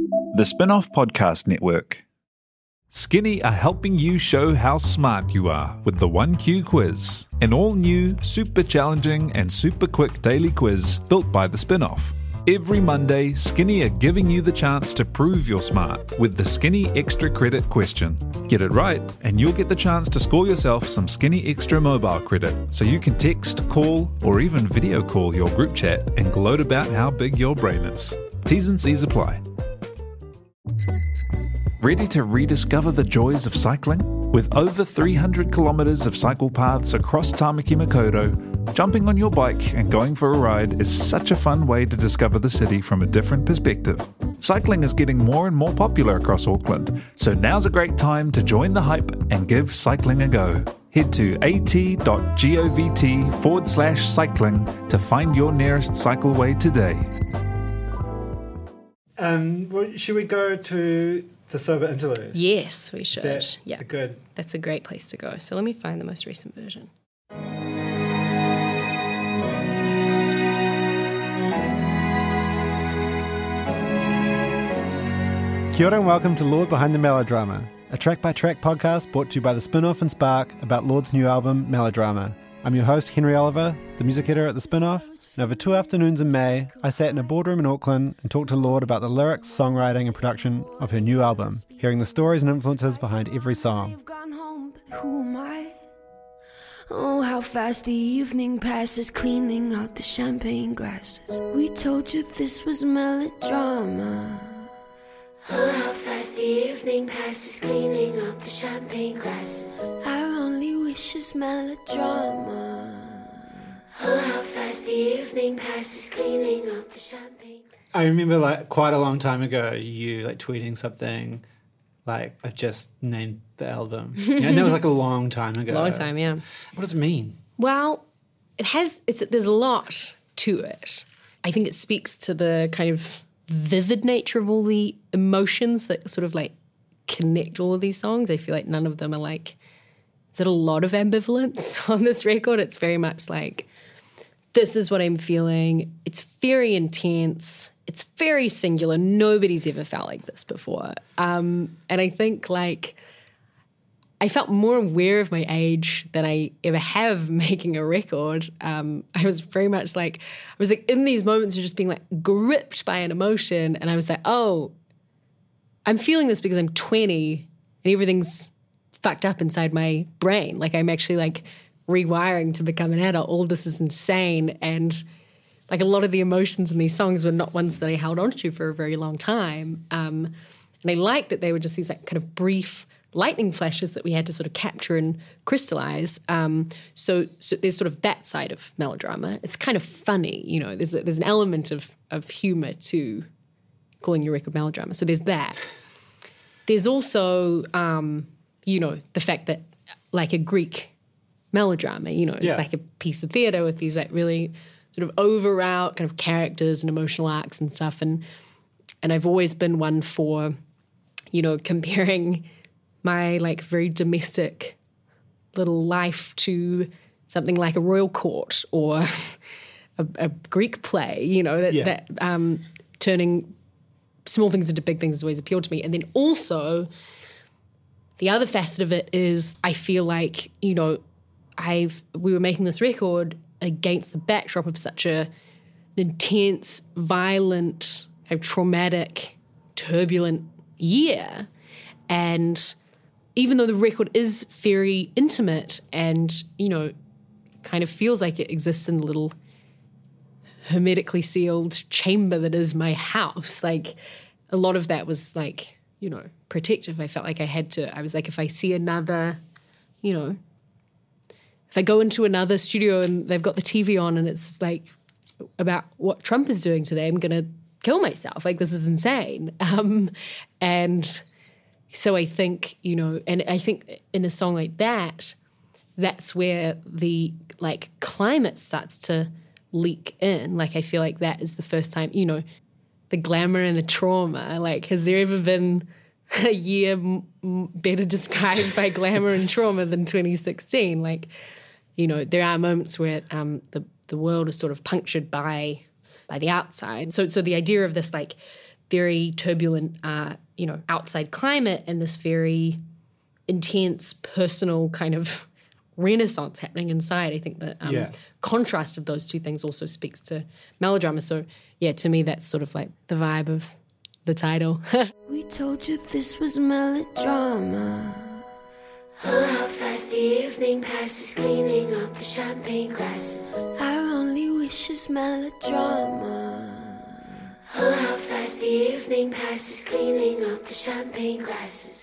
The Spin-Off Podcast Network. Skinny are helping you show how smart you are with the 1Q quiz, an all-new, super challenging and super quick daily quiz built by the Spin-Off. Every Monday, Skinny are giving you the chance to prove you're smart with the Skinny Extra Credit question. Get it right, and you'll get the chance to score yourself some Skinny Extra mobile credit, so you can text, call, or even video call your group chat and gloat about how big your brain is. T's and C's apply. Ready to rediscover the joys of cycling? With over 300 kilometres of cycle paths across Tamaki Makaurau, jumping on your bike and going for a ride is such a fun way to discover the city from a different perspective. Cycling is getting more and more popular across Auckland, so now's a great time to join the hype and give cycling a go. Head to at.govt/cycling to find your nearest cycleway today. Should we go to the sober interlude? Yes, we should. Is that yeah, good? That's a great place to go. So let me find the most recent version. Kia ora and welcome to Lorde Behind the Melodrama, a track-by-track podcast brought to you by the Spin-Off and Spark about Lorde's new album, Melodrama. I'm your host, Henry Oliver, the music editor at the Spin-Off, and over 2 afternoons in May, I sat in a boardroom in Auckland and talked to Lorde about the lyrics, songwriting and production of her new album, hearing the stories and influences behind every song. You've gone home, but who am I? Oh, how fast the evening passes, cleaning up the champagne glasses. We told you this was melodrama. Oh, how fast the evening passes, cleaning up the champagne glasses. Our only wish is melodrama. Oh, how fast the evening passes, cleaning up the champagne. I remember quite a long time ago, you tweeting something like, I just named the album. And that was a long time ago. Long time, yeah. What does it mean? Well, there's a lot to it. I think it speaks to the kind of vivid nature of all the emotions that sort of connect all of these songs. I feel like none of them are there's a lot of ambivalence on this record. It's very much this is what I'm feeling. It's very intense. It's very singular. Nobody's ever felt like this before. And I think I felt more aware of my age than I ever have making a record. I was very much in these moments of just being gripped by an emotion. And I was oh, I'm feeling this because I'm 20 and everything's fucked up inside my brain. I'm actually rewiring to become an adult. All this is insane. And a lot of the emotions in these songs were not ones that I held on to for a very long time. And I liked that they were just these kind of brief lightning flashes that we had to sort of capture and crystallize. So there's sort of that side of melodrama. It's kind of funny, there's an element of humor to calling your record melodrama. So there's that. There's also, the fact that a Greek melodrama, it's a piece of theatre with these really sort of over-out kind of characters and emotional arcs and stuff. And I've always been one for, comparing my very domestic little life to something like a royal court or a Greek play, that turning small things into big things has always appealed to me. And then also the other facet of it is I feel we were making this record against the backdrop of such an intense, violent, traumatic, turbulent year. And even though the record is very intimate and, kind of feels like it exists in a little hermetically sealed chamber that is my house, a lot of that was protective. I felt I was if I see another, if I go into another studio and they've got the TV on and it's about what Trump is doing today, I'm going to kill myself. This is insane. And so I think, and I think in a song like that, that's where the climate starts to leak in. I feel that is the first time, the glamour and the trauma. Has there ever been a year better described by glamour and trauma than 2016? There are moments where the world is sort of punctured by the outside. So the idea of this very turbulent, outside climate and this very intense personal kind of renaissance happening inside. I think the contrast of those two things also speaks to melodrama. So, yeah, to me, that's sort of like the vibe of the title. We told you this was melodrama. Oh, how fast the evening passes, cleaning up the champagne glasses. Our only wish is melodrama. Oh, how fast the evening passes, cleaning up the champagne glasses.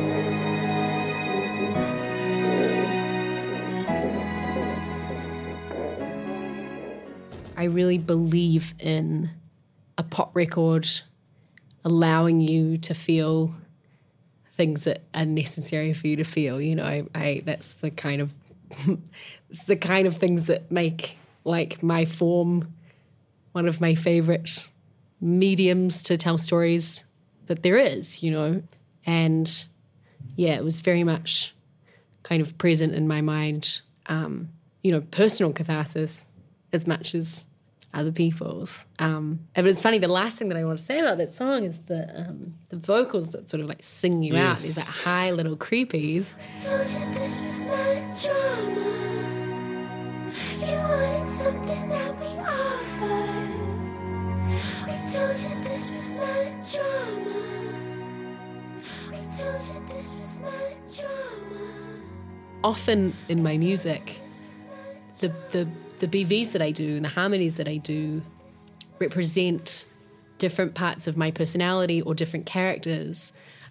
I really believe in a pop record allowing you to feel things that are necessary for you to feel. That's the kind of it's the kind of things that make like my form one of my favorite mediums to tell stories that there is, And yeah, it was very much kind of present in my mind, personal catharsis as much as other people's. But it's funny, the last thing that I want to say about that song is the vocals that sort of like sing you out, these like high little creepies. Told you this was melodrama. You wanted something that we offered. We told you this was melodrama. We told you this was melodrama. Often in my music, the BVs that I do and the harmonies that I do represent different parts of my personality or different characters.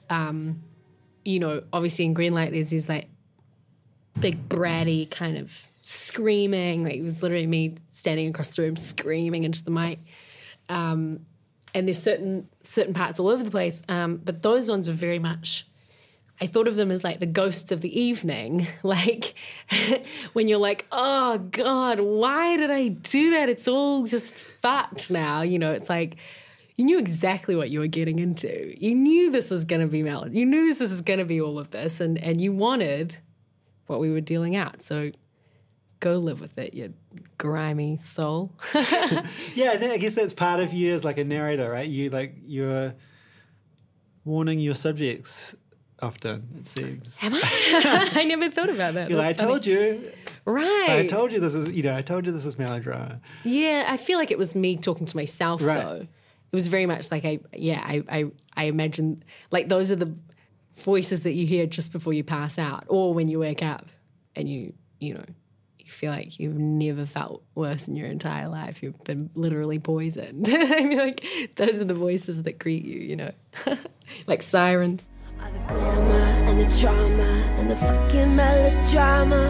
Obviously in Greenlight there's these like big bratty kind of screaming, like it was literally me standing across the room screaming into the mic. And there's certain parts all over the place, but those ones were very much, I thought of them as like the ghosts of the evening, like when you're like, oh God, why did I do that? It's all just fucked now. It's like you knew exactly what you were getting into. You knew this was going to be melody. You knew this was going to be all of this, and you wanted what we were dealing out. So go live with it, you grimy soul. Yeah, I guess that's part of you as like a narrator, right? You're warning your subjects often, it seems. Am I? I never thought about that. You're like, I told you. Right. I told you this was, I told you this was melodrama. Yeah, I feel like it was me talking to myself, though. It was very much like, I imagine, like those are the voices that you hear just before you pass out or when you wake up and you feel like you've never felt worse in your entire life. You've been literally poisoned. I mean, like, those are the voices that greet you, like sirens. All the glamour and the trauma and the fucking melodrama.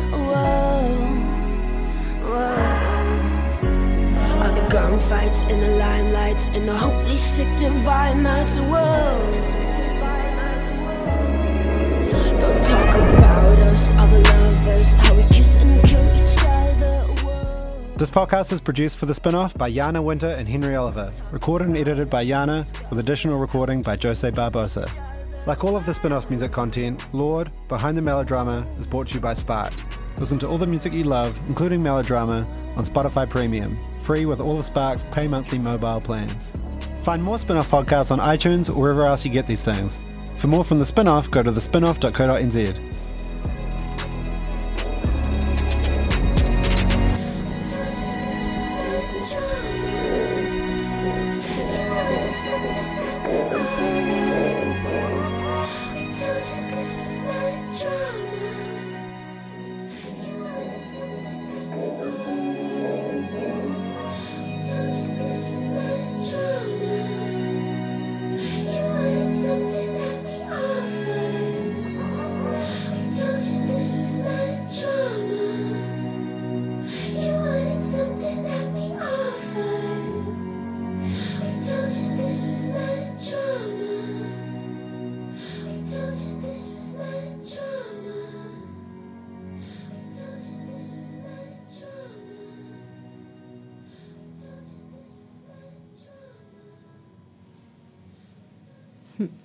Whoa. All the gunfights and the limelights and the holy sick divine nights. Whoa. Don't talk about us, all the lovers, how we kiss and kill each other. Whoa. This podcast is produced for The Spinoff by Jana Winter and Henry Oliver. Recorded and edited by Jana, with additional recording by Jose Barbosa. Like all of The Spinoff's music content, Lord, Behind the Melodrama, is brought to you by Spark. Listen to all the music you love, including Melodrama, on Spotify Premium, free with all of Spark's pay monthly mobile plans. Find more Spinoff podcasts on iTunes or wherever else you get these things. For more from The Spinoff, go to thespinoff.co.nz.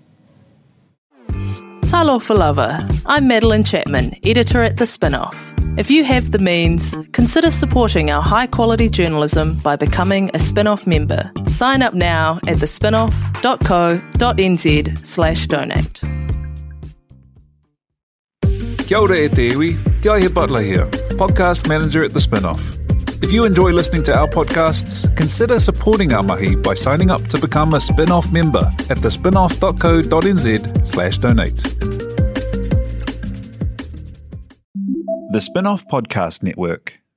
Talofa Lover. I'm Madeline Chapman, editor at The Spinoff. If you have the means, consider supporting our high-quality journalism by becoming a Spinoff member. Sign up now at thespinoff.co.nz/donate. Kia ora e te iwi, Te Aihe Butler here, podcast manager at The Spinoff. If you enjoy listening to our podcasts, consider supporting our mahi by signing up to become a Spinoff member at thespinoff.co.nz/donate. The Spinoff Podcast Network.